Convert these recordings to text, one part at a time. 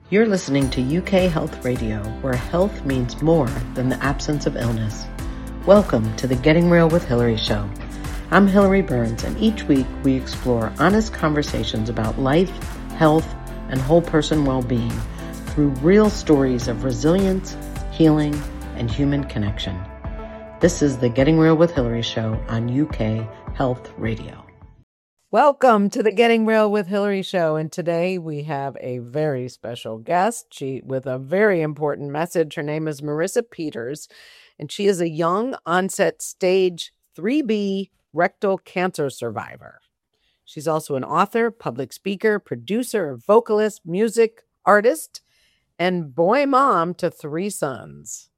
You're listening to UK Health Radio, where health means more than the absence of illness. Welcome to the Getting Real with Hillary show. I'm Hillary Burns, and each week we explore honest conversations about life, health, and whole person well-being through real stories of resilience, healing, and human connection. This is the Getting Real with Hillary show on UK Health Radio. Welcome to the Getting Real with Hillary show, and today we have a very special guest. She with a very important message. Her name is Marissa Peters, and she is a young onset stage 3B rectal cancer survivor. She's also an author, public speaker, producer, vocalist, music artist, and boy mom to 3 sons.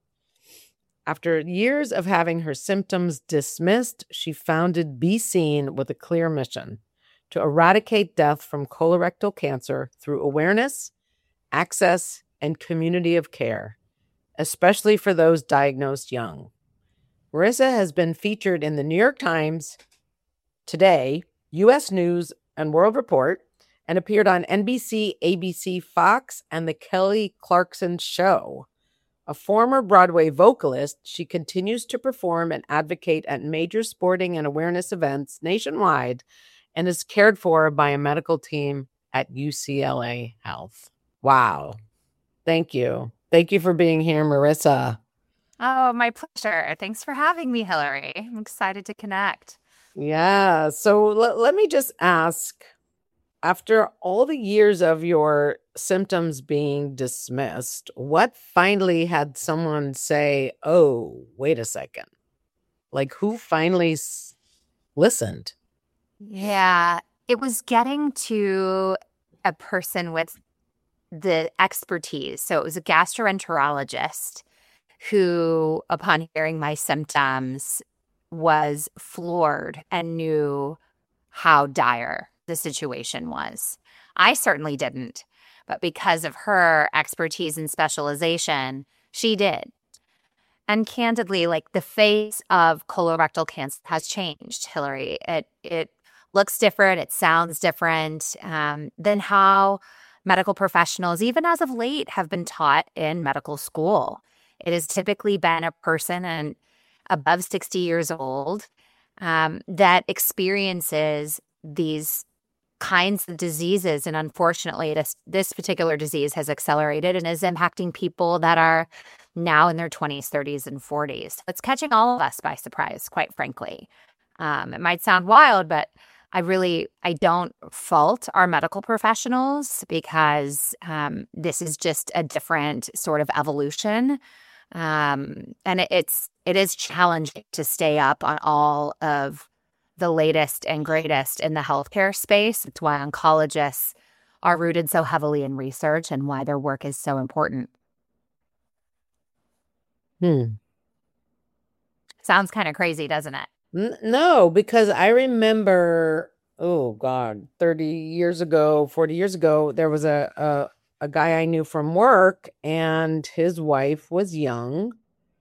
After years of having her symptoms dismissed, she founded Be Seen with a clear mission to eradicate death from colorectal cancer through awareness, access, and community of care, especially for those diagnosed young. Marissa has been featured in the New York Times, Today, U.S. News and World Report, and appeared on NBC, ABC, Fox, and The Kelly Clarkson Show. A former Broadway vocalist, she continues to perform and advocate at major sporting and awareness events nationwide and is cared for by a medical team at UCLA Health. Wow. Thank you. Thank you for being here, Marissa. Oh, my pleasure. Thanks for having me, Hillary. I'm excited to connect. Yeah. So let me just ask, after all the years of your symptoms being dismissed, what finally had someone say, oh, wait a second? Like, who finally listened? Yeah, it was getting to a person with the expertise. So it was a gastroenterologist who, upon hearing my symptoms, was floored and knew how dire the situation was. I certainly didn't, but because of her expertise and specialization, she did. And candidly, like, the face of colorectal cancer has changed, Hillary. It looks different, it sounds different than how medical professionals, even as of late, have been taught in medical school. It has typically been a person and above 60 years old that experiences these kinds of diseases. And unfortunately, this particular disease has accelerated and is impacting people that are now in their 20s, 30s, and 40s. It's catching all of us by surprise, quite frankly. It might sound wild, but I don't fault our medical professionals because this is just a different sort of evolution. And it is challenging to stay up on all of the latest and greatest in the healthcare space. It's why oncologists are rooted so heavily in research and why their work is so important. Sounds kind of crazy, doesn't it? No, because I remember, 30 years ago, 40 years ago, there was a guy I knew from work, and his wife was young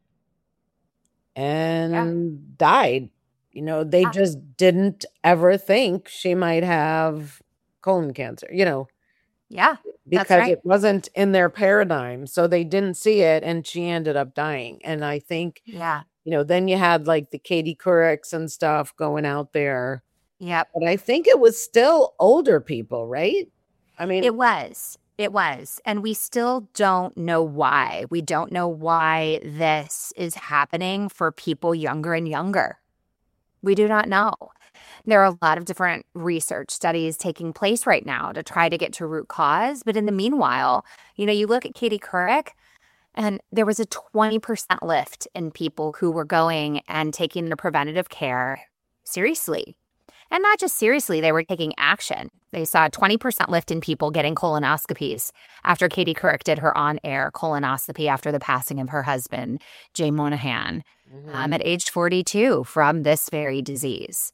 and died. You know, they just didn't ever think she might have colon cancer, Yeah, because that's right. It wasn't in their paradigm. So they didn't see it, and she ended up dying. And I think, then you had like the Katie Courics and stuff going out there. Yep. But I think it was still older people, right? I mean, It was. And we still don't know why. We don't know why this is happening for people younger and younger. We do not know. There are a lot of different research studies taking place right now to try to get to root cause. But in the meanwhile, you look at Katie Couric, and there was a 20% lift in people who were going and taking the preventative care seriously. And not just seriously, they were taking action. They saw a 20% lift in people getting colonoscopies after Katie Couric did her on-air colonoscopy after the passing of her husband, Jay Monahan, at age 42 from this very disease.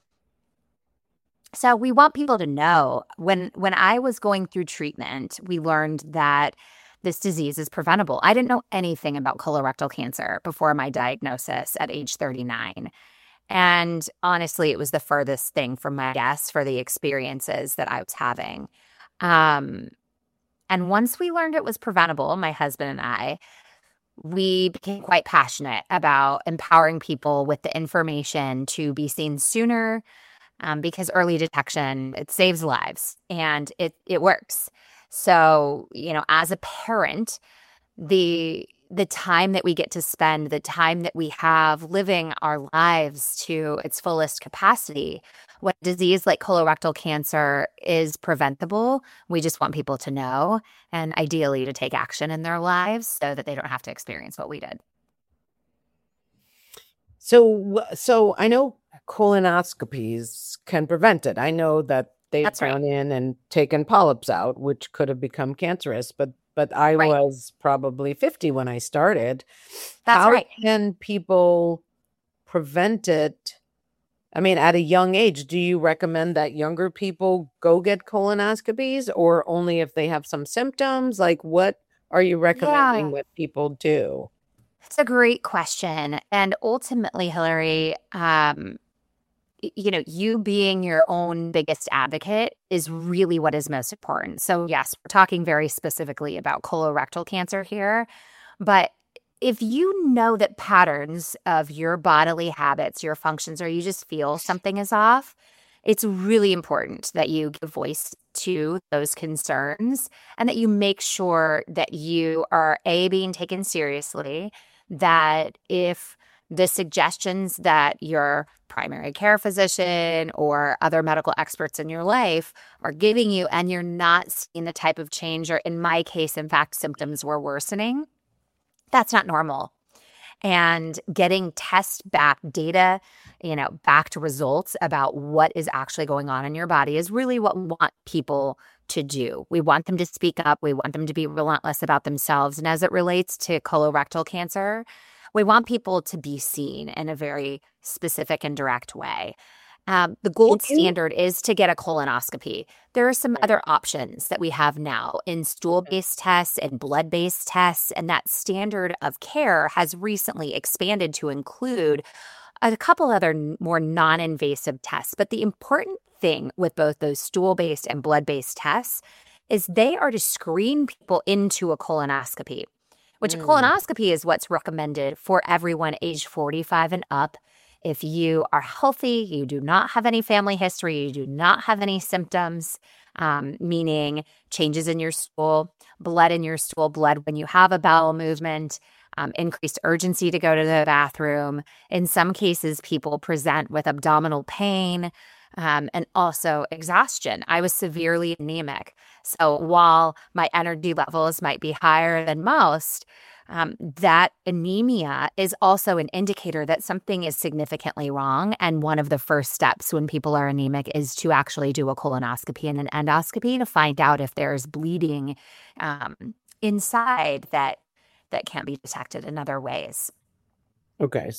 So we want people to know, when I was going through treatment, we learned that this disease is preventable. I didn't know anything about colorectal cancer before my diagnosis at age 39. And honestly, it was the furthest thing from my guess for the experiences that I was having. And once we learned it was preventable, my husband and I, we became quite passionate about empowering people with the information to be seen sooner, because early detection, it saves lives and it works. So, as a parent, the time that we get to spend, the time that we have living our lives to its fullest capacity, when a disease like colorectal cancer is preventable, we just want people to know and ideally to take action in their lives so that they don't have to experience what we did. So I know colonoscopies can prevent it. I know that they've That's right. gone in and taken polyps out, which could have become cancerous, but I Right. was probably 50 when I started. That's How right. can people prevent it? I mean, at a young age, do you recommend that younger people go get colonoscopies, or only if they have some symptoms? Like, what are you recommending Yeah. that people do? It's a great question. And ultimately, Hillary, you being your own biggest advocate is really what is most important. So yes, we're talking very specifically about colorectal cancer here, but if you know that patterns of your bodily habits, your functions, or you just feel something is off, it's really important that you give voice to those concerns and that you make sure that you are being taken seriously, that if the suggestions that your primary care physician or other medical experts in your life are giving you and you're not seeing the type of change, or in my case, in fact, symptoms were worsening, that's not normal. And getting test back data, back to results about what is actually going on in your body is really what we want people to do. We want them to speak up. We want them to be relentless about themselves. And as it relates to colorectal cancer, we want people to be seen in a very specific and direct way. The gold standard is to get a colonoscopy. There are some other options that we have now in stool-based tests and blood-based tests, and that standard of care has recently expanded to include a couple other more non-invasive tests. But the important thing with both those stool-based and blood-based tests is they are to screen people into a colonoscopy, which a colonoscopy is what's recommended for everyone age 45 and up. If you are healthy, you do not have any family history, you do not have any symptoms, meaning changes in your stool, blood in your stool, blood when you have a bowel movement, increased urgency to go to the bathroom. In some cases, people present with abdominal pain, and also exhaustion. I was severely anemic. So while my energy levels might be higher than most, that anemia is also an indicator that something is significantly wrong. And one of the first steps when people are anemic is to actually do a colonoscopy and an endoscopy to find out if there's bleeding inside that can't be detected in other ways. Okay,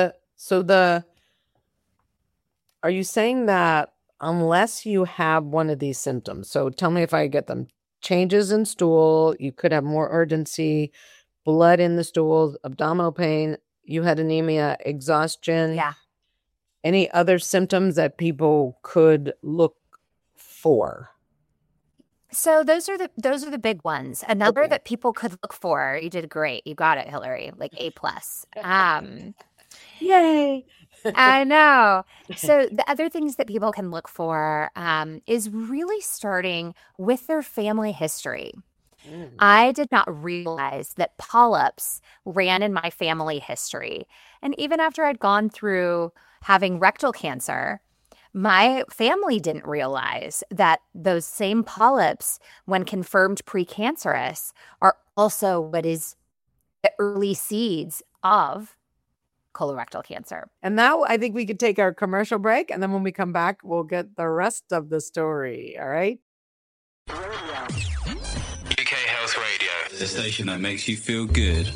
are you saying that unless you have one of these symptoms, so tell me if I get them, changes in stool, you could have more urgency, blood in the stool, abdominal pain, you had anemia, exhaustion. Yeah. Any other symptoms that people could look for? So those are the big ones. Another that people could look for. You did great. You got it, Hillary. Like A+. Yay. I know. So the other things that people can look for is really starting with their family history. I did not realize that polyps ran in my family history. And even after I'd gone through having rectal cancer, my family didn't realize that those same polyps, when confirmed precancerous, are also what is the early seeds of colorectal cancer. And now I think we could take our commercial break, and then when we come back, we'll get the rest of the story. All right? UK Health Radio, the station that makes you feel good.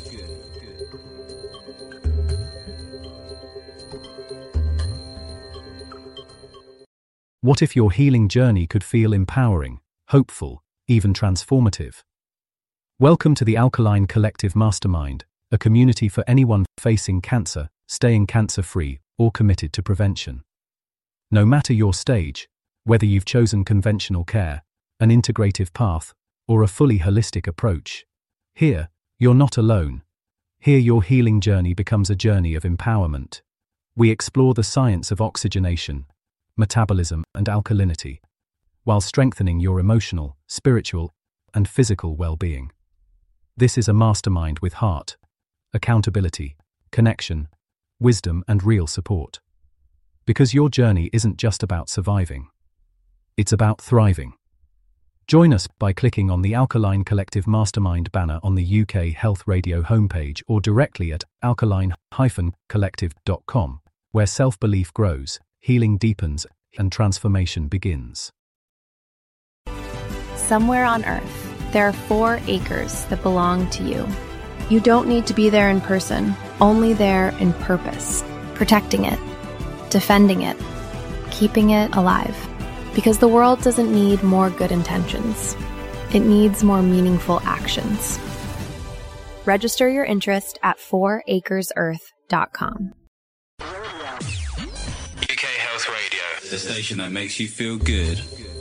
What if your healing journey could feel empowering, hopeful, even transformative? Welcome to the Alkaline Collective Mastermind, a community for anyone facing cancer, staying cancer-free, or committed to prevention. No matter your stage, whether you've chosen conventional care, an integrative path, or a fully holistic approach. Here, you're not alone. Here your healing journey becomes a journey of empowerment. We explore the science of oxygenation, metabolism, and alkalinity, while strengthening your emotional, spiritual, and physical well-being. This is a mastermind with heart, accountability, connection, wisdom, and real support. Because your journey isn't just about surviving. It's about thriving. Join us by clicking on the Alkaline Collective Mastermind banner on the UK Health Radio homepage or directly at alkaline-collective.com, where self-belief grows, healing deepens, and transformation begins. Somewhere on Earth, there are 4 acres that belong to you. You don't need to be there in person, only there in purpose, protecting it, defending it, keeping it alive. Because the world doesn't need more good intentions. It needs more meaningful actions. Register your interest at 4acresearth.com. UK Health Radio, the station that makes you feel good.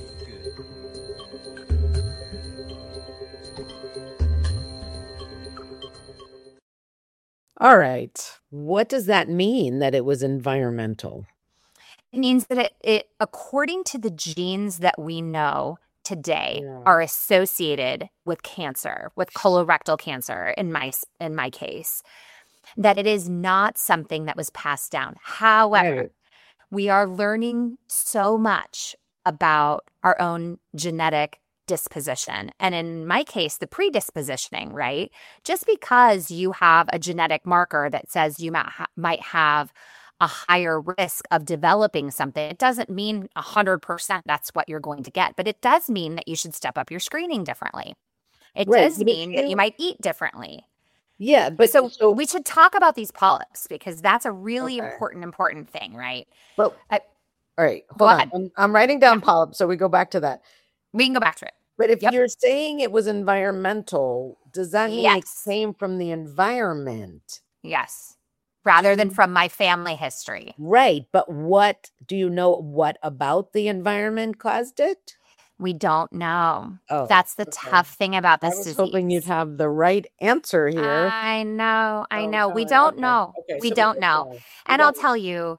All right. What does that mean that it was environmental? It means that it according to the genes that we know today are associated with cancer, with colorectal cancer in my case, that it is not something that was passed down. However, we are learning so much about our own genetic disposition. And in my case, the predispositioning, right? Just because you have a genetic marker that says you might have a higher risk of developing something, it doesn't mean 100% that's what you're going to get. But it does mean that you should step up your screening differently. It does mean that you might eat differently. Yeah, but so we should talk about these polyps because that's a really important thing, right? But all right, hold on. I'm writing down polyps, so we go back to that. We can go back to it. But if you're saying it was environmental, does that mean it came from the environment? Yes. Rather than from my family history. Right. But what do you know? What about the environment caused it? We don't know. Oh, that's the tough thing about this disease. I was hoping you'd have the right answer here. I know. We don't know. We don't know. And I'll tell you,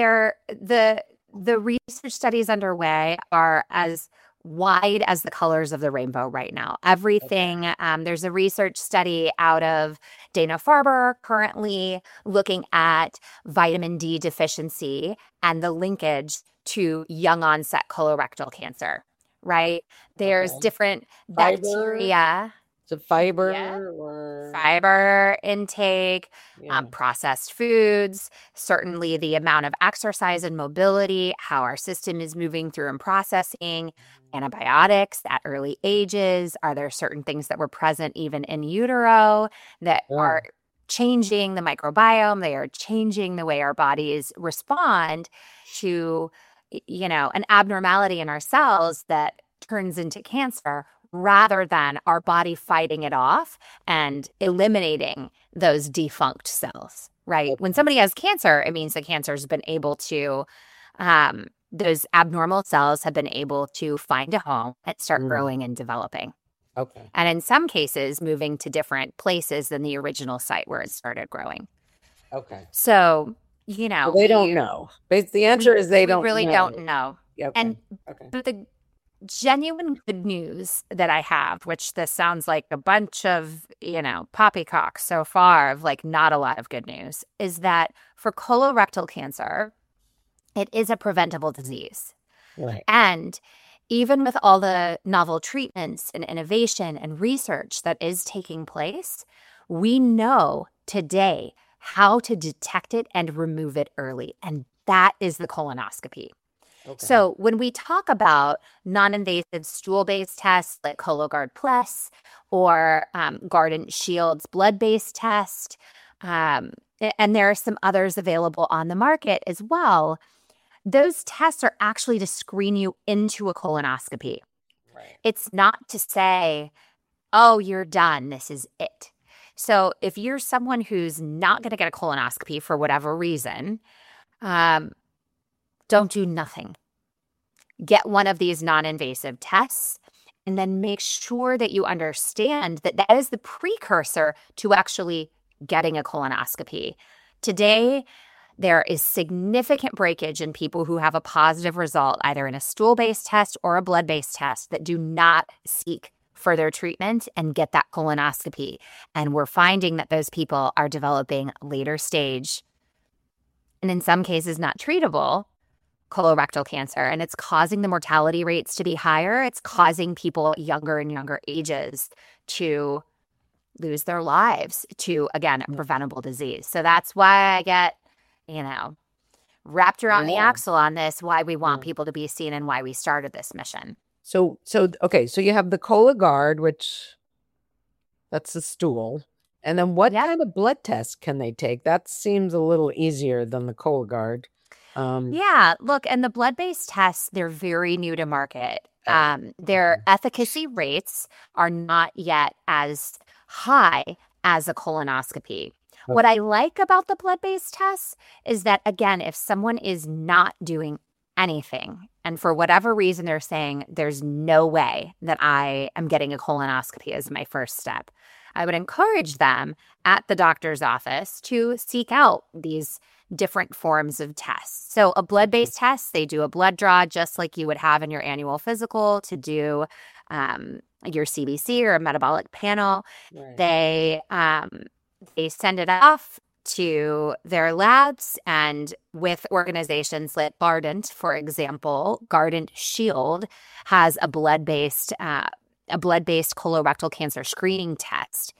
the research studies underway are as wide as the colors of the rainbow right now. Everything, there's a research study out of Dana-Farber currently looking at vitamin D deficiency and the linkage to young onset colorectal cancer, right? There's different bacteria. So fiber or fiber intake, processed foods, certainly the amount of exercise and mobility, how our system is moving through and processing, antibiotics at early ages. Are there certain things that were present even in utero that are changing the microbiome? They are changing the way our bodies respond to, an abnormality in our cells that turns into cancer, rather than our body fighting it off and eliminating those defunct cells, right? When somebody has cancer, it means the cancer has been able to, those abnormal cells have been able to find a home and start growing and developing. Okay. And in some cases, moving to different places than the original site where it started growing. Okay. So, well, they don't know. But the answer is they don't really don't know. Okay. And the genuine good news that I have, which this sounds like a bunch of, poppycock so far of like not a lot of good news, is that for colorectal cancer, it is a preventable disease. Right. And even with all the novel treatments and innovation and research that is taking place, we know today how to detect it and remove it early. And that is the colonoscopy. Okay. So when we talk about non-invasive stool-based tests like Cologuard Plus or Guardant Shield's blood-based test, and there are some others available on the market as well, those tests are actually to screen you into a colonoscopy. Right. It's not to say, oh, you're done, this is it. So if you're someone who's not going to get a colonoscopy for whatever reason, don't do nothing. Get one of these non-invasive tests and then make sure that you understand that that is the precursor to actually getting a colonoscopy. Today, there is significant breakage in people who have a positive result, either in a stool-based test or a blood-based test, that do not seek further treatment and get that colonoscopy. And we're finding that those people are developing later stage, and in some cases not treatable, colorectal cancer. And it's causing the mortality rates to be higher. It's causing people at younger and younger ages to lose their lives to, again, a preventable disease. So that's why I get, wrapped around the axle on this, why we want people to be seen and why we started this mission. So you have the Cologuard, which that's the stool. And then what kind of blood test can they take? That seems a little easier than the Cologuard. Look, and the blood-based tests, they're very new to market. Their efficacy rates are not yet as high as a colonoscopy. What I like about the blood-based tests is that, again, if someone is not doing anything, and for whatever reason they're saying there's no way that I am getting a colonoscopy as my first step, I would encourage them at the doctor's office to seek out these different forms of tests. So a blood-based test, they do a blood draw just like you would have in your annual physical to do your CBC or a metabolic panel. Right. They send it off to their labs, and with organizations like Guardant, for example, Guardant Shield has a blood-based colorectal cancer screening test.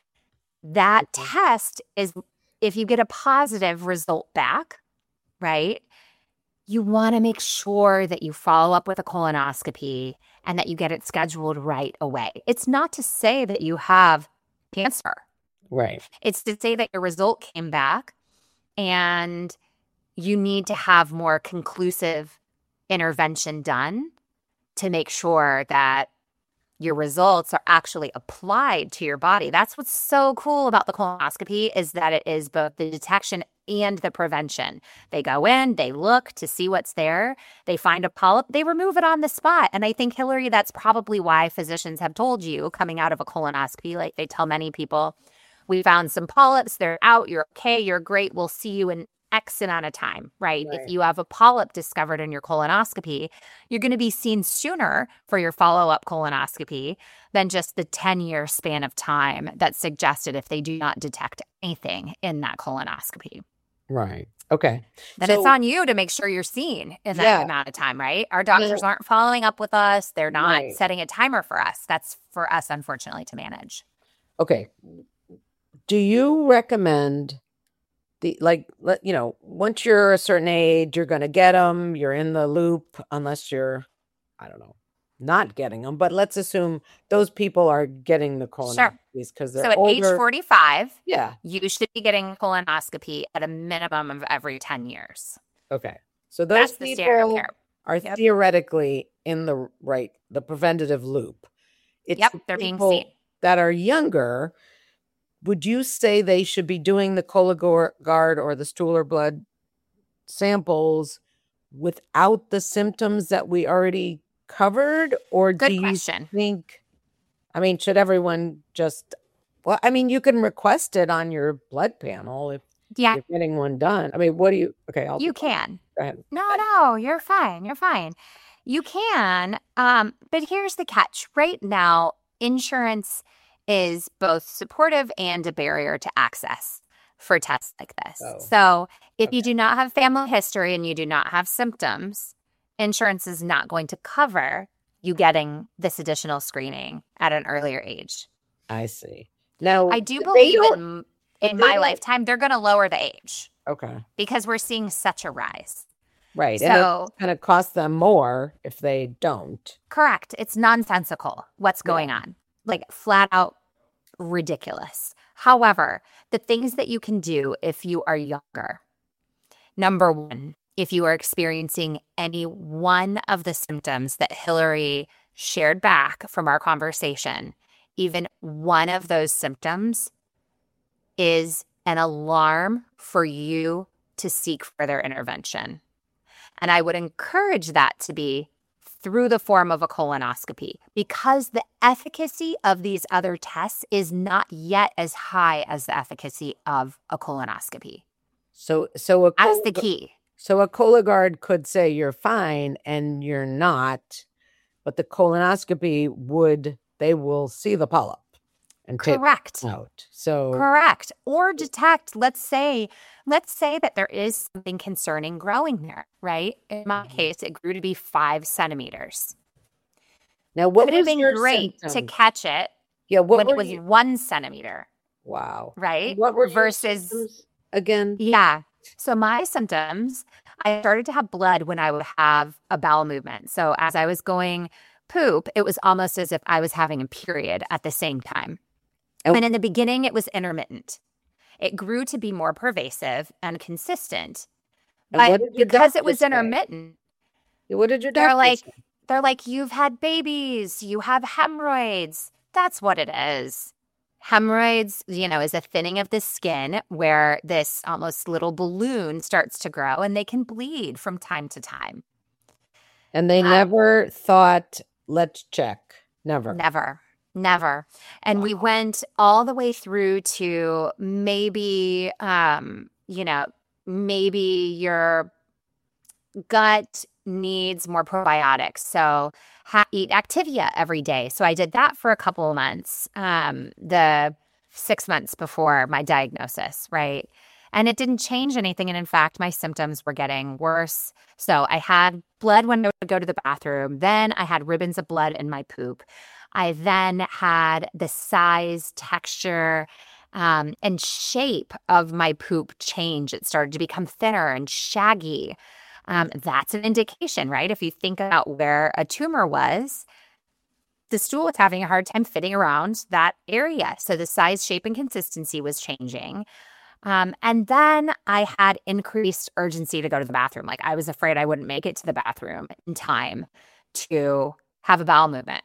That test is, if you get a positive result back, right, you want to make sure that you follow up with a colonoscopy and that you get it scheduled right away. It's not to say that you have cancer. Right. It's to say that your result came back and you need to have more conclusive intervention done to make sure that your results are actually applied to your body. That's what's so cool about the colonoscopy, is that it is both the detection and the prevention. They go in, they look to see what's there, they find a polyp, they remove it on the spot. And I think, Hillary, that's probably why physicians have told you coming out of a colonoscopy, like they tell many people, we found some polyps, they're out, you're okay, you're great, we'll see you in X amount of time, right? If you have a polyp discovered in your colonoscopy, you're going to be seen sooner for your follow-up colonoscopy than just the 10-year span of time that's suggested if they do not detect anything in that colonoscopy. Right. Okay. Then it's on you to make sure you're seen in that amount of time, right? Our doctors aren't following up with us. They're not setting a timer for us. That's for us, unfortunately, to manage. Okay. Do you recommend once you're a certain age, you're going to get them, you're in the loop, unless you're, I don't know, not getting them. But let's assume those people are getting the colonoscopies because they're older. So at age 45, you should be getting colonoscopy at a minimum of every 10 years. Okay. So those people are theoretically in the preventative loop. It's they're being seen. That are younger. Would you say they should be doing the Cologuard or the stool or blood samples without the symptoms that we already covered? Or Good do question. You think, should everyone just, you can request it on your blood panel if you're getting one done. You can. Go ahead. No, you're fine. You're fine. You can. But here's the catch. Right now, insurance is both supportive and a barrier to access for tests like this. So if you do not have family history and you do not have symptoms, insurance is not going to cover you getting this additional screening at an earlier age. I see. Now, I do believe in my lifetime, they're going to lower the age. Okay. Because we're seeing such a rise. Right. So, and it's going to cost them more if they don't. Correct. It's nonsensical what's going on. Like flat out ridiculous. However, the things that you can do if you are younger. Number one, if you are experiencing any one of the symptoms that Hillary shared back from our conversation, even one of those symptoms is an alarm for you to seek further intervention. And I would encourage that to be through the form of a colonoscopy because the efficacy of these other tests is not yet as high as the efficacy of a colonoscopy. So that's the key. So a Cologuard could say you're fine and you're not, but the colonoscopy they will see the polyp and correct take it out. So correct. Or detect, let's say that there is something concerning growing there, right? In my case, it grew to be 5 centimeters. Now, what would have was been your great symptoms? to catch it when it was 1 centimeter. Wow. Right? What were versus your symptoms again? Yeah. So my symptoms, I started to have blood when I would have a bowel movement. So as I was going poop, it was almost as if I was having a period at the same time. Oh. And in the beginning, it was intermittent. It grew to be more pervasive and consistent. But because it was intermittent, what did your doctor say? They're like, you've had babies, you have hemorrhoids. That's what it is. Hemorrhoids, is a thinning of the skin where this almost little balloon starts to grow and they can bleed from time to time. And they never thought, let's check. Never. And we went all the way through to maybe, maybe your gut needs more probiotics. So eat Activia every day. So I did that for a couple of months, the 6 months before my diagnosis, right? And it didn't change anything. And in fact, my symptoms were getting worse. So I had blood when I would go to the bathroom. Then I had ribbons of blood in my poop. I then had the size, texture, and shape of my poop change. It started to become thinner and shaggy. That's an indication, right? If you think about where a tumor was, the stool was having a hard time fitting around that area. So the size, shape, and consistency was changing. And then I had increased urgency to go to the bathroom. Like I was afraid I wouldn't make it to the bathroom in time to have a bowel movement.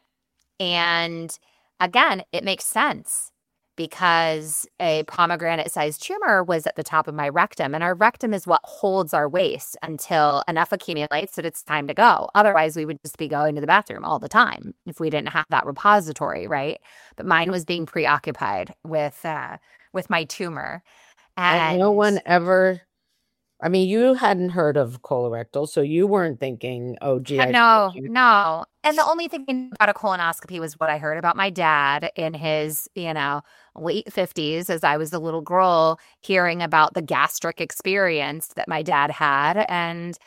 And again, it makes sense because a pomegranate-sized tumor was at the top of my rectum, and our rectum is what holds our waste until enough accumulates that it's time to go. Otherwise, we would just be going to the bathroom all the time if we didn't have that repository, right? But mine was being preoccupied with my tumor. And no one ever, you hadn't heard of colorectal, so you weren't thinking, oh, gee. No. And the only thing about a colonoscopy was what I heard about my dad in his, late 50s as I was a little girl, hearing about the gastric experience that my dad had. And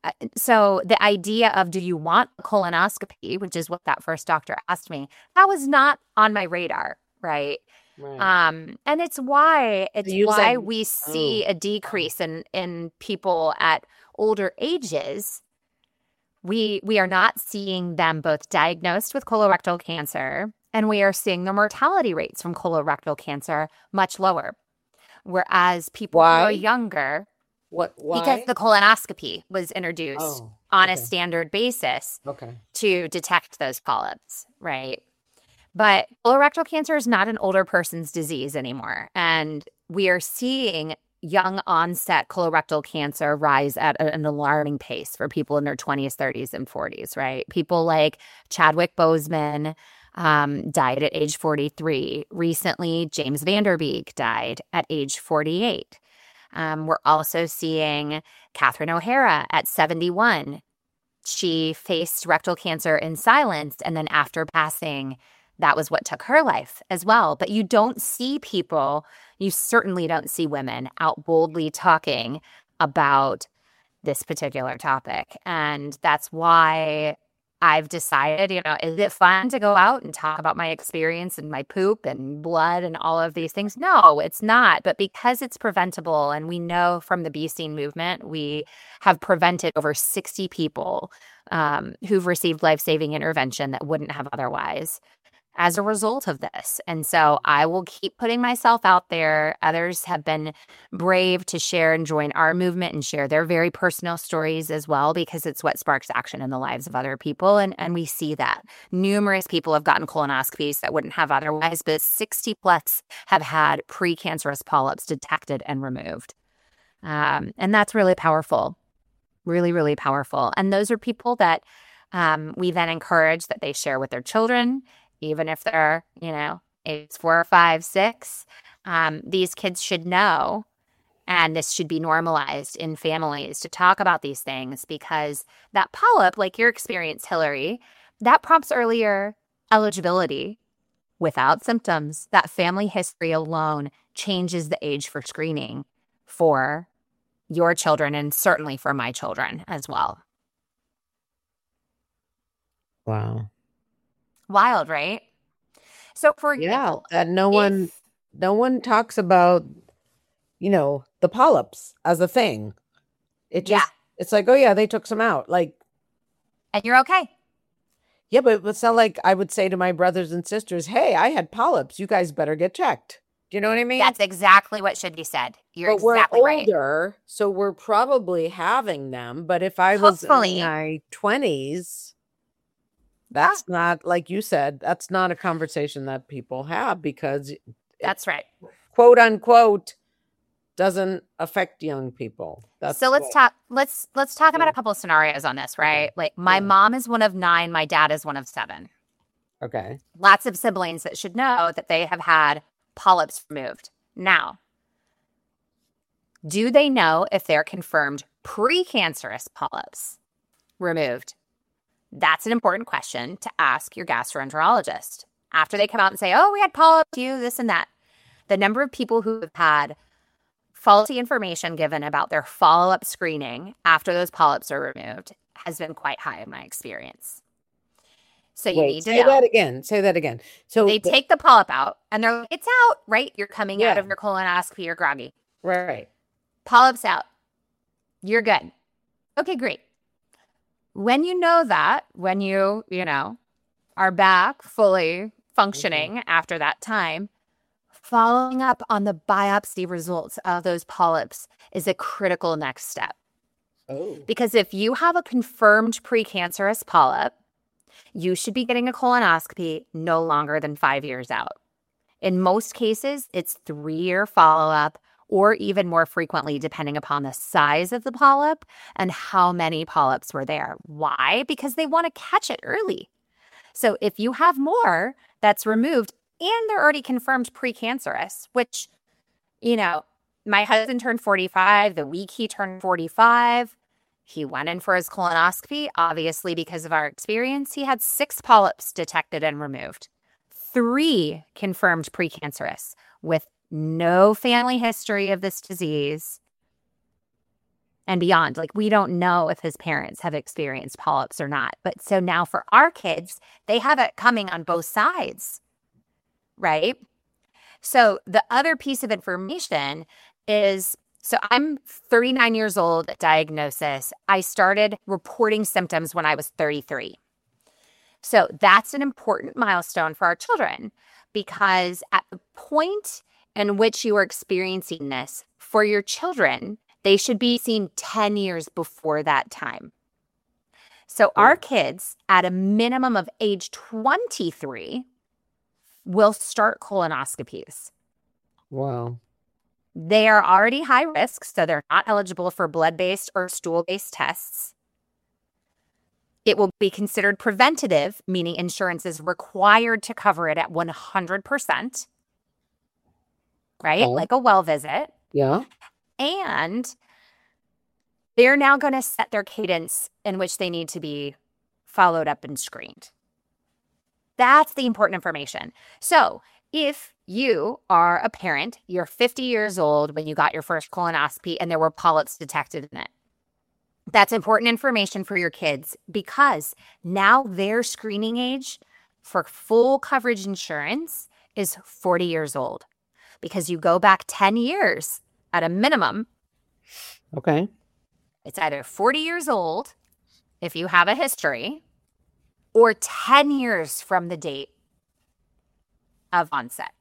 so the idea of, do you want a colonoscopy, which is what that first doctor asked me, that was not on my radar, right? Right. And it's why we see a decrease in people at older ages. We are not seeing them both diagnosed with colorectal cancer, and we are seeing the mortality rates from colorectal cancer much lower. Whereas people who are younger, why? Because the colonoscopy was introduced on a standard basis to detect those polyps, right? But colorectal cancer is not an older person's disease anymore. And we are seeing young onset colorectal cancer rise at an alarming pace for people in their 20s, 30s, and 40s, right? People like Chadwick Boseman died at age 43. Recently, James Van Der Beek died at age 48. We're also seeing Catherine O'Hara at 71. She faced rectal cancer in silence, and then after passing, that was what took her life as well. But you don't see people, you certainly don't see women out boldly talking about this particular topic. And that's why I've decided, is it fun to go out and talk about my experience and my poop and blood and all of these things? No, it's not. But because it's preventable, and we know from the Be Seen movement, we have prevented over 60 people who've received life-saving intervention that wouldn't have otherwise as a result of this. And so I will keep putting myself out there. Others have been brave to share and join our movement and share their very personal stories as well, because it's what sparks action in the lives of other people. And we see that. Numerous people have gotten colonoscopies that wouldn't have otherwise, but 60 plus have had precancerous polyps detected and removed. And that's really powerful. Really, really powerful. And those are people that We then encourage that they share with their children, even if they're, age 4 or 5, 6. These kids should know, and this should be normalized in families to talk about these things, because that polyp, like your experience, Hillary, that prompts earlier eligibility without symptoms. That family history alone changes the age for screening for your children, and certainly for my children as well. Wow. Wild, right? So for example, and no one talks about, the polyps as a thing. It's like, oh yeah, they took some out. Like, and you're okay. Yeah, but it's not like I would say to my brothers and sisters, hey, I had polyps. You guys better get checked. Do you know what I mean? That's exactly what should be said. You're exactly right. But we're older, so we're probably having them. But if I was in my 20s, that's not, like you said, that's not a conversation that people have, because that's right. Quote unquote doesn't affect young people. So let's talk about a couple of scenarios on this, right? Like my mom is one of 9, my dad is one of 7. Okay. Lots of siblings that should know that they have had polyps removed. Now, do they know if they're confirmed precancerous polyps removed? That's an important question to ask your gastroenterologist. After they come out and say, oh, we had polyps, this and that. The number of people who have had faulty information given about their follow-up screening after those polyps are removed has been quite high in my experience. So you need to know. Say that again. So they take the polyp out and they're like, it's out, right? You're coming out of your colonoscopy, you're groggy. Right. Polyps out. You're good. Okay, great. When you know that, when you are back fully functioning after that time, following up on the biopsy results of those polyps is a critical next step. Oh. Because if you have a confirmed precancerous polyp, you should be getting a colonoscopy no longer than 5 years out. In most cases, it's 3-year follow-up, or even more frequently, depending upon the size of the polyp and how many polyps were there. Why? Because they want to catch it early. So if you have more that's removed and they're already confirmed precancerous, which, my husband turned 45 the week he turned 45. He went in for his colonoscopy. Obviously, because of our experience, he had 6 polyps detected and removed. 3 confirmed precancerous with no family history of this disease and beyond. Like, we don't know if his parents have experienced polyps or not. But so now for our kids, they have it coming on both sides, right? So the other piece of information is, so I'm 39 years old at diagnosis. I started reporting symptoms when I was 33. So that's an important milestone for our children, because at the point in which you are experiencing this for your children, they should be seen 10 years before that time. So our kids, at a minimum of age 23, will start colonoscopies. Wow. They are already high risk, so they're not eligible for blood-based or stool-based tests. It will be considered preventative, meaning insurance is required to cover it at 100%, right? Okay. Like a well visit. Yeah. And they're now going to set their cadence in which they need to be followed up and screened. That's the important information. So if you are a parent, you're 50 years old when you got your first colonoscopy and there were polyps detected in it, that's important information for your kids, because now their screening age for full coverage insurance is 40 years old, because you go back 10 years at a minimum. Okay. It's either 40 years old if you have a history, or 10 years from the date of onset.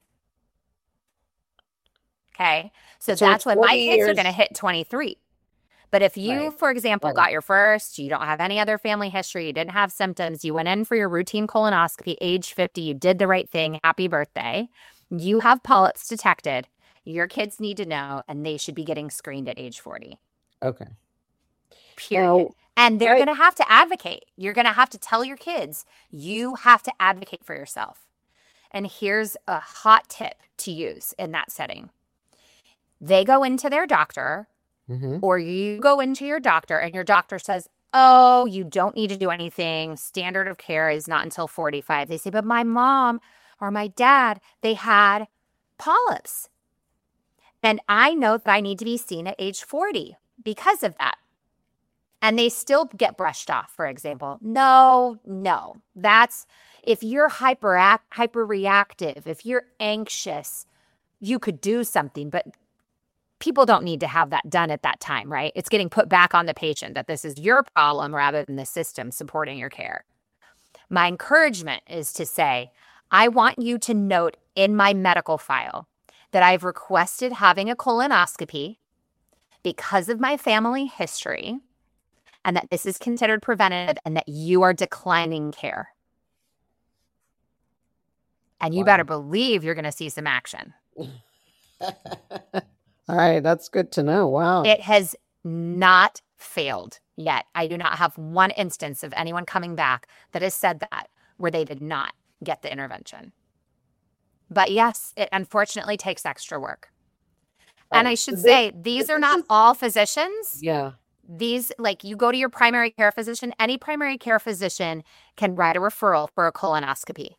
Okay? So that's when my kids are going to hit 23. But if you, for example, got your first, you don't have any other family history, you didn't have symptoms, you went in for your routine colonoscopy, age 50, you did the right thing, happy birthday, you have polyps detected, your kids need to know, and they should be getting screened at age 40. Okay. Period. Now, And they're going to have to advocate. You're going to have to tell your kids, you have to advocate for yourself. And here's a hot tip to use in that setting. They go into their doctor, or you go into your doctor, and your doctor says, oh, you don't need to do anything. Standard of care is not until 45. They say, but my mom or my dad, they had polyps. And I know that I need to be seen at age 40 because of that. And they still get brushed off, for example. No. That's if you're hyperreactive, if you're anxious, you could do something, but people don't need to have that done at that time, right? It's getting put back on the patient that this is your problem rather than the system supporting your care. My encouragement is to say, I want you to note in my medical file that I've requested having a colonoscopy because of my family history, and that this is considered preventative, and that you are declining care. And you better believe you're going to see some action. All right, that's good to know. Wow. It has not failed yet. I do not have one instance of anyone coming back that has said that where they did not get the intervention. But yes, it unfortunately takes extra work. And I should say, these are not all physicians. Yeah. These, like, you go to your primary care physician, any primary care physician can write a referral for a colonoscopy.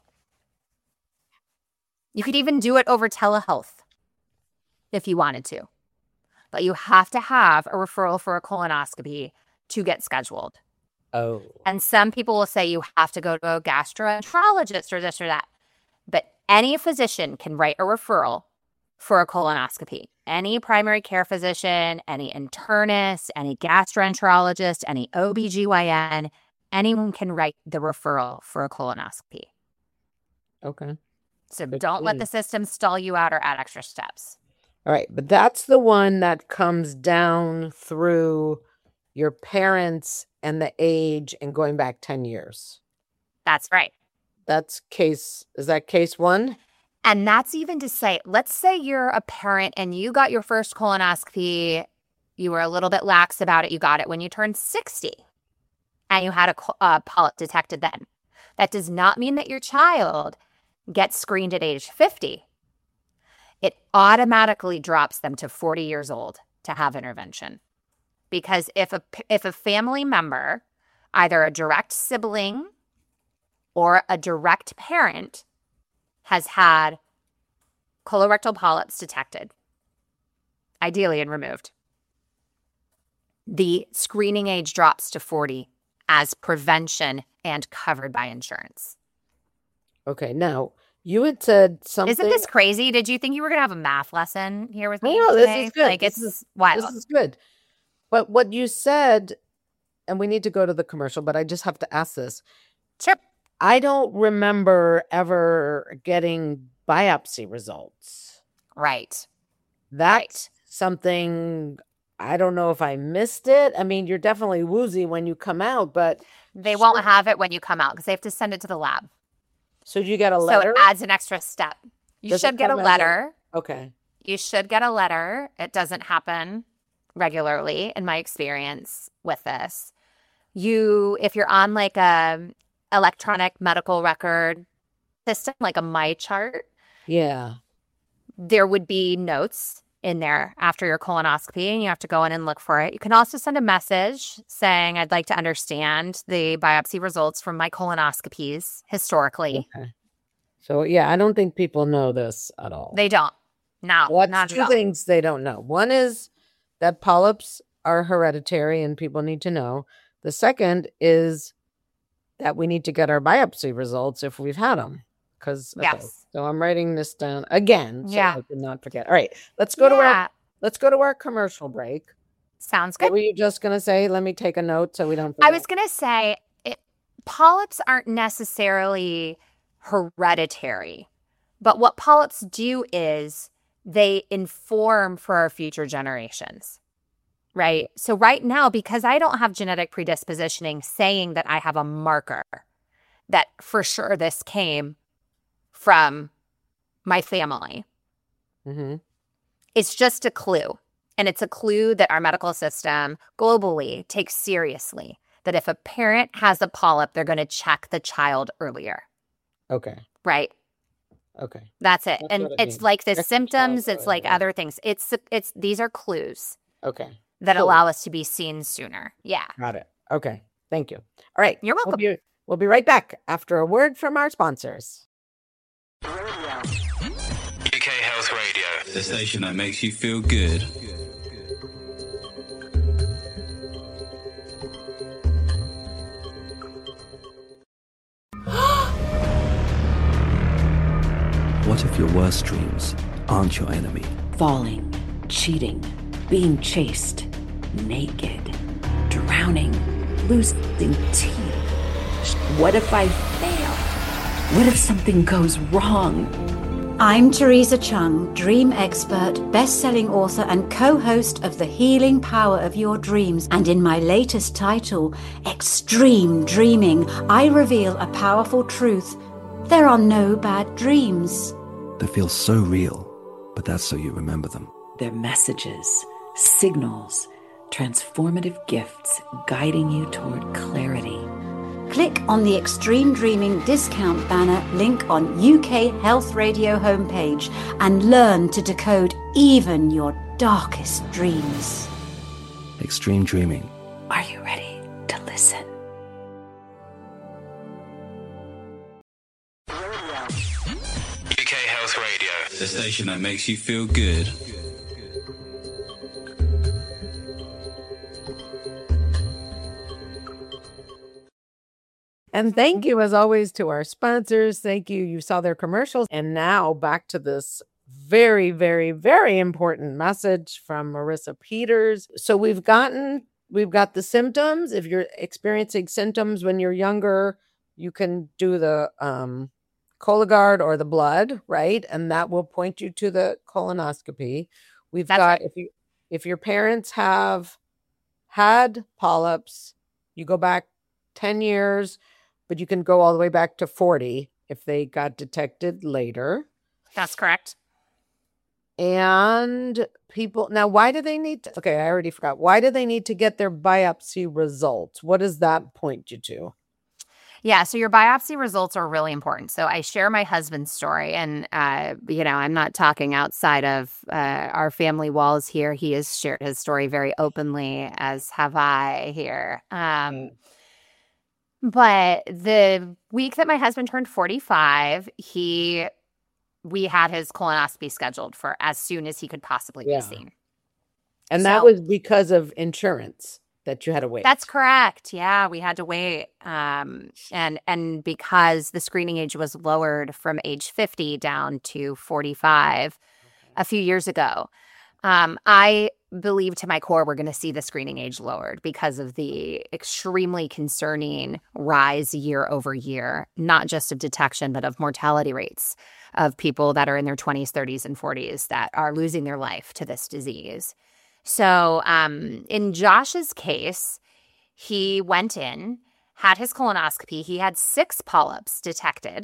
You could even do it over telehealth if you wanted to. But you have to have a referral for a colonoscopy to get scheduled. Oh. And some people will say you have to go to a gastroenterologist or this or that. But any physician can write a referral for a colonoscopy. Any primary care physician, any internist, any gastroenterologist, any OBGYN, anyone can write the referral for a colonoscopy. Okay. So don't let the system stall you out or add extra steps. All right. But that's the one that comes down through your parents and the age and going back 10 years. That's right. Is that case one? And that's even to say, let's say you're a parent and you got your first colonoscopy. You were a little bit lax about it. You got it when you turned 60 and you had a polyp detected then. That does not mean that your child gets screened at age 50. It automatically drops them to 40 years old to have intervention. Because if a family member, either a direct sibling or a direct parent, has had colorectal polyps detected, ideally and removed, the screening age drops to 40 as prevention and covered by insurance. Okay, now you had said something. Isn't this crazy? Did you think you were going to have a math lesson here with me? No, today? This is good. Like, it's wild. This is good. But what you said, and we need to go to the commercial, but I just have to ask this. Sure. I don't remember ever getting biopsy results. Right. That's something, I don't know if I missed it. I mean, you're definitely woozy when you come out, but they won't have it when you come out because they have to send it to the lab. So you get a letter? So it adds an extra step. You should get a letter. Okay. You should get a letter. It doesn't happen regularly in my experience with this. If you're on like a electronic medical record system, like a MyChart, yeah, there would be notes in there after your colonoscopy, and you have to go in and look for it. You can also send a message saying, I'd like to understand the biopsy results from my colonoscopies historically. Okay. So, yeah, I don't think people know this at all. They don't. No, What's two things they don't know? One is that polyps are hereditary and people need to know. The second is that we need to get our biopsy results if we've had them. Yes. So I'm writing this down again so Yeah. I did not forget. All right, let's go to our commercial break. Sounds What good. were you just going to say? Let me take a note so we don't forget. I was going to say polyps aren't necessarily hereditary, but what polyps do is they inform for our future generations, right? So right now, because I don't have genetic predispositioning saying that I have a marker that for sure this came from my family, it's just a clue. And it's a clue that our medical system globally takes seriously, that if a parent has a polyp, they're going to check the child earlier. Okay. Right. Okay. That's it. That's And what it it's means. like the Check the symptoms. child It's like earlier. other things. These are clues Okay. that Cool. allow us to be seen sooner. Yeah. Got it. Okay. Thank you. All right. You're welcome. We'll be right back after a word from our sponsors. UK Health Radio, the station that makes you feel good. What if your worst dreams aren't your enemy? Falling, cheating, being chased, naked, drowning, losing teeth. What if I fail? What if something goes wrong? I'm Teresa Chung, dream expert, best-selling author and co-host of The Healing Power of Your Dreams. And in my latest title, Extreme Dreaming, I reveal a powerful truth. There are no bad dreams. They feel so real, but that's so you remember them. They're messages, signals, transformative gifts guiding you toward clarity. Click on the Extreme Dreaming discount banner link on UK Health Radio homepage and learn to decode even your darkest dreams. Extreme dreaming. Are you ready to listen? UK Health Radio, the station that makes you feel good. And thank you, as always, to our sponsors. Thank you. You saw their commercials. And now back to this very, very, very important message from Marissa Peters. So we've got the symptoms. If you're experiencing symptoms when you're younger, you can do the Cologuard or the blood, right? And that will point you to the colonoscopy. If your parents have had polyps, you go back 10 years, but you can go all the way back to 40 if they got detected later. That's correct. And now, why do they need to, okay, I already forgot. Why do they need to get their biopsy results? What does that point you to? Yeah, so your biopsy results are really important. So I share my husband's story, and I'm not talking outside of our family walls here. He has shared his story very openly, as have I here. But the week that my husband turned 45, we had his colonoscopy scheduled for as soon as he could possibly be seen. And that was because of insurance that you had to wait. That's correct. Yeah, we had to wait. And because the screening age was lowered from age 50 down to 45 a few years ago, I believe to my core we're going to see the screening age lowered because of the extremely concerning rise year over year, not just of detection, but of mortality rates of people that are in their 20s, 30s, and 40s that are losing their life to this disease. So in Josh's case, he went in, had his colonoscopy. He had 6 polyps detected,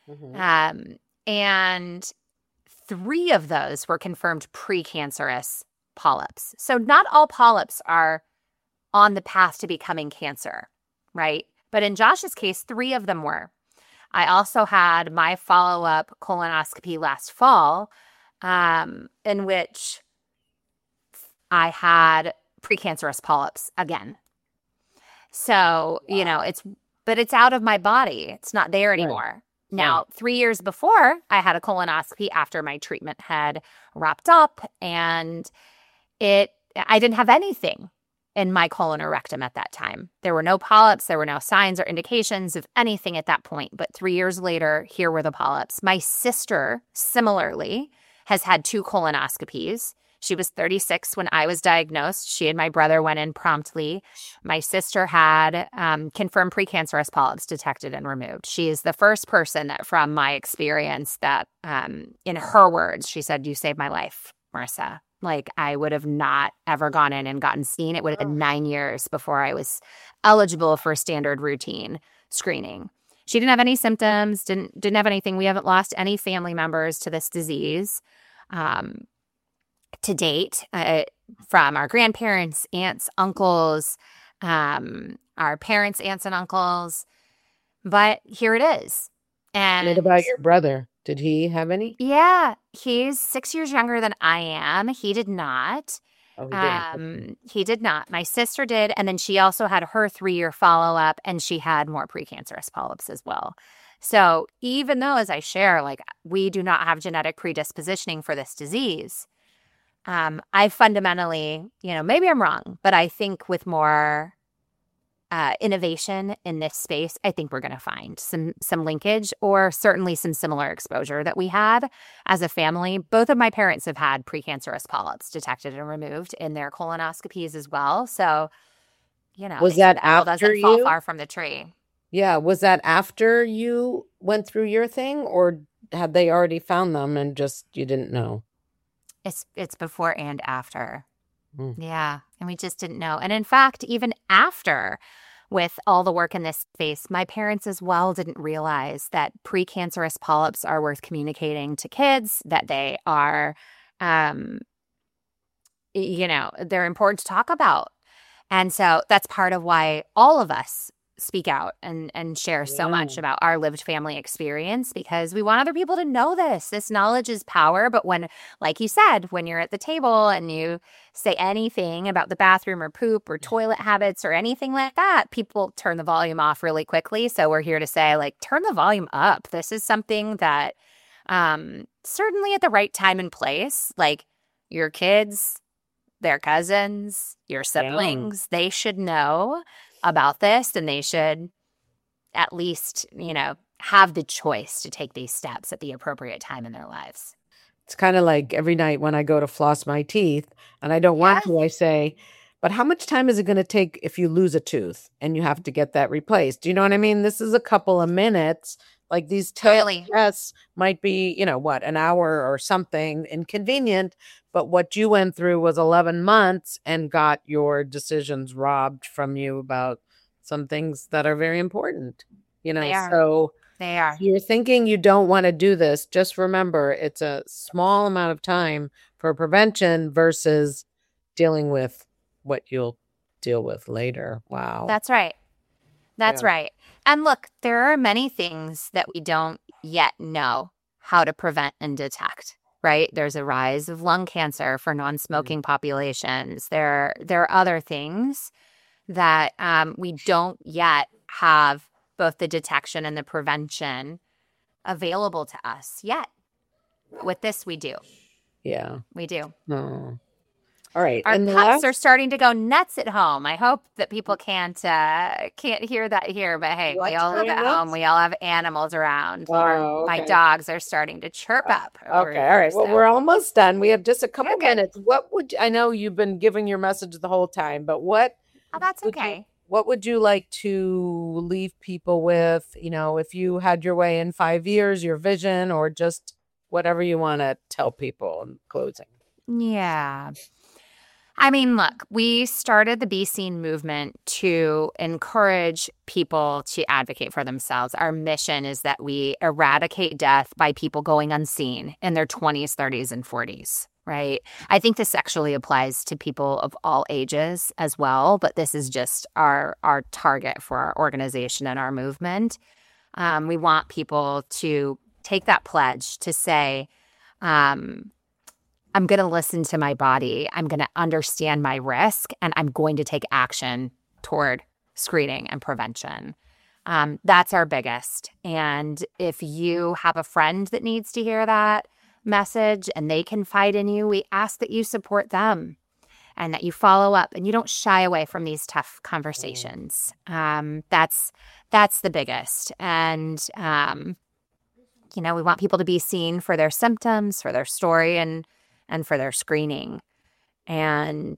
and 3 of those were confirmed precancerous polyps. So not all polyps are on the path to becoming cancer, right? But in Josh's case, 3 of them were. I also had my follow-up colonoscopy last fall, in which I had precancerous polyps again. So, it's out of my body. It's not there anymore. Right. Now, 3 years before, I had a colonoscopy after my treatment had wrapped up, and I didn't have anything in my colon or rectum at that time. There were no polyps. There were no signs or indications of anything at that point. But 3 years later, here were the polyps. My sister, similarly, has had 2 colonoscopies. She was 36 when I was diagnosed. She and my brother went in promptly. My sister had confirmed precancerous polyps detected and removed. She is the first person from my experience that, in her words, she said, "You saved my life, Marissa." Like, I would have not ever gone in and gotten seen. It would have been 9 years before I was eligible for standard routine screening. She didn't have any symptoms, didn't have anything. We haven't lost any family members to this disease to date, from our grandparents, aunts, uncles, our our parents' aunts and uncles. But here it is. And what about your brother? Did he have any? Yeah, he's 6 years younger than I am. He did not. Oh, he didn't. He did not. My sister did. And then she also had her 3-year follow-up, and she had more precancerous polyps as well. So even though, as I share, like, we do not have genetic predispositioning for this disease, I fundamentally, maybe I'm wrong, but I think with more innovation in this space, I think we're going to find some linkage, or certainly some similar exposure that we had as a family. Both of my parents have had precancerous polyps detected and removed in their colonoscopies as well. So, was that after doesn't fall far from the tree. Yeah, was that after you went through your thing, or had they already found them and just you didn't know? It's before and after. Yeah, and we just didn't know. And in fact, even after, with all the work in this space, my parents as well didn't realize that precancerous polyps are worth communicating to kids, that they are, they're important to talk about. And so that's part of why all of us speak out and share so much about our lived family experience, because we want other people to know this. This knowledge is power. But when, like you said, when you're at the table and you say anything about the bathroom or poop or toilet habits or anything like that, people turn the volume off really quickly. So we're here to say, like, turn the volume up. This is something that certainly at the right time and place, like your kids, their cousins, your siblings, they should know about this, and they should at least, have the choice to take these steps at the appropriate time in their lives. It's kind of like every night when I go to floss my teeth and I don't want to, I say, but how much time is it going to take if you lose a tooth and you have to get that replaced? Do you know what I mean? This is a couple of minutes. Like these tests might be, an hour or something inconvenient, but what you went through was 11 months and got your decisions robbed from you about some things that are very important, So they are. If you're thinking you don't want to do this, just remember it's a small amount of time for prevention versus dealing with what you'll deal with later. Wow. That's right. That's right. And look, there are many things that we don't yet know how to prevent and detect, right? There's a rise of lung cancer for non-smoking populations. There are other things that we don't yet have both the detection and the prevention available to us yet. With this, we do. Yeah. We do. Oh. All right. Our pets are starting to go nuts at home. I hope that people can't hear that here, but hey, we all live at home. We all have animals around. My dogs are starting to chirp up. Okay. All right. Well, we're almost done. We have just a couple minutes. I know you've been giving your message the whole time, but what? Oh, that's okay. What would you like to leave people with? If you had your way in 5 years, your vision, or just whatever you want to tell people in closing. Yeah. I mean, look, we started the Be Seen movement to encourage people to advocate for themselves. Our mission is that we eradicate death by people going unseen in their 20s, 30s, and 40s, right? I think this actually applies to people of all ages as well, but this is just our target for our organization and our movement. We want people to take that pledge to say, I'm going to listen to my body. I'm going to understand my risk, and I'm going to take action toward screening and prevention. That's our biggest. And if you have a friend that needs to hear that message and they confide in you, we ask that you support them and that you follow up and you don't shy away from these tough conversations. That's the biggest. And, we want people to be seen for their symptoms, for their story, and for their screening. And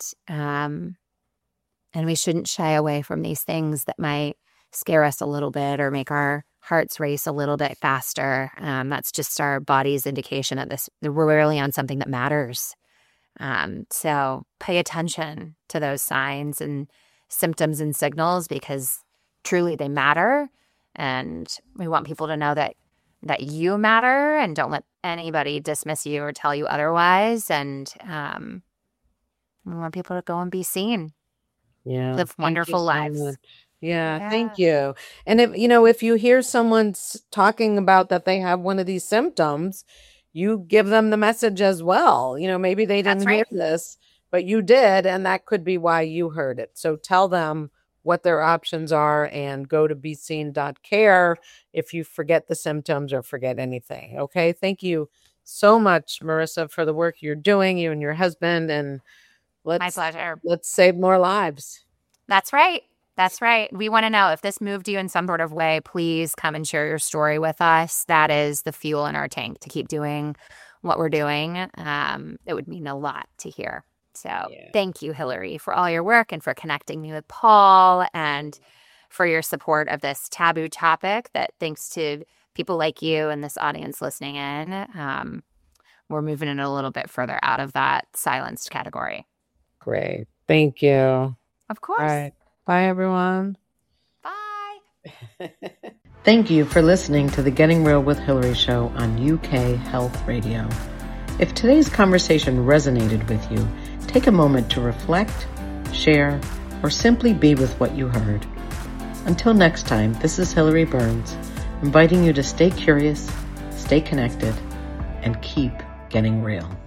we shouldn't shy away from these things that might scare us a little bit or make our hearts race a little bit faster. That's just our body's indication that we're really on something that matters. So pay attention to those signs and symptoms and signals, because truly they matter. And we want people to know that you matter, and don't let anybody dismiss you or tell you otherwise. And we want people to go and be seen. Yeah. Live wonderful lives. Yeah, thank you. And if you hear someone talking about that they have one of these symptoms, you give them the message as well. Maybe they didn't hear this, but you did, and that could be why you heard it. So tell them what their options are and go to beseen.care if you forget the symptoms or forget anything. Okay. Thank you so much, Marissa, for the work you're doing, you and your husband, and my pleasure. Let's save more lives. That's right. That's right. We want to know if this moved you in some sort of way. Please come and share your story with us. That is the fuel in our tank to keep doing what we're doing. It would mean a lot to hear. So Thank you, Hillary, for all your work and for connecting me with Paul and for your support of this taboo topic that, thanks to people like you and this audience listening in, we're moving it a little bit further out of that silenced category. Great. Thank you. Of course. All right. Bye, everyone. Bye. Thank you for listening to the Getting Real with Hillary show on UK Health Radio. If today's conversation resonated with you, take a moment to reflect, share, or simply be with what you heard. Until next time, this is Hillary Burns, inviting you to stay curious, stay connected, and keep getting real.